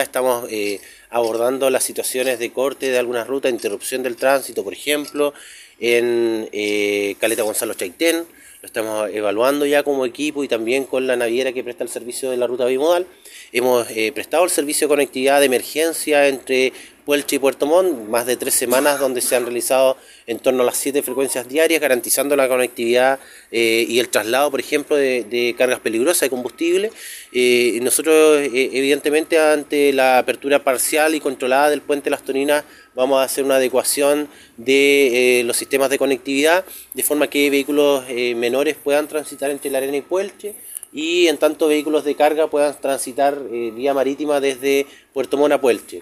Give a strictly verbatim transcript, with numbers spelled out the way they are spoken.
Estamos eh, abordando las situaciones de corte de algunas rutas, interrupción del tránsito, por ejemplo, en eh, Caleta Gonzalo Chaitén. Lo estamos evaluando ya como equipo y también con la naviera que presta el servicio de la ruta bimodal. Hemos eh, prestado el servicio de conectividad de emergencia entre Puelche y Puerto Montt, más de tres semanas donde se han realizado en torno a las siete frecuencias diarias, garantizando la conectividad eh, y el traslado, por ejemplo, de, de cargas peligrosas de combustible. Eh, nosotros, eh, evidentemente, ante la apertura parcial y controlada del puente Las Toninas, vamos a hacer una adecuación de eh, los sistemas de conectividad, de forma que vehículos eh, menores puedan transitar entre La Arena y Puelche, y en tanto vehículos de carga puedan transitar eh, vía marítima desde Puerto Montt a Puelche.